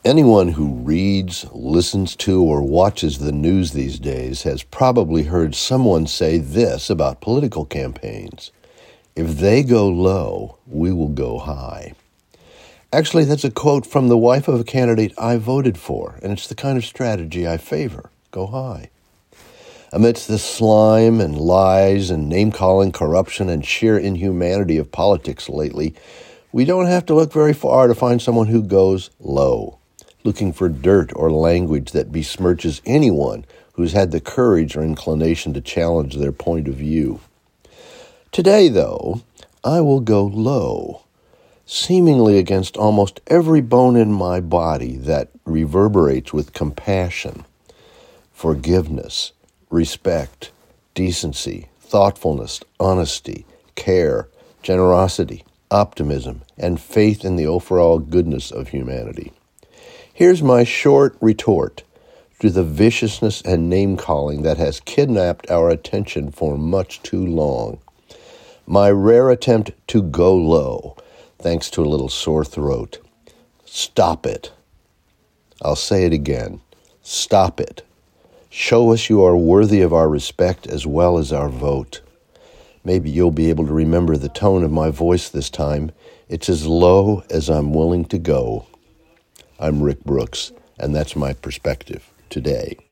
Anyone who reads, listens to, or watches the news these days has probably heard someone say this about political campaigns. If they go low, we will go high. Actually, that's a quote from the wife of a candidate I voted for, and it's the kind of strategy I favor. Go high. Amidst the slime and lies and name-calling, corruption, and sheer inhumanity of politics lately, we don't have to look very far to find someone who goes low, looking for dirt or language that besmirches anyone who's had the courage or inclination to challenge their point of view. Today, though, I will go low, seemingly against almost every bone in my body that reverberates with compassion, forgiveness, respect, decency, thoughtfulness, honesty, care, generosity, optimism, and faith in the overall goodness of humanity. Here's my short retort to the viciousness and name-calling that has kidnapped our attention for much too long. My rare attempt to go low, thanks to a little sore throat. Stop it. I'll say it again. Stop it. Show us you are worthy of our respect as well as our vote. Maybe you'll be able to remember the tone of my voice this time. It's as low as I'm willing to go. I'm Rick Brooks, and that's my perspective today.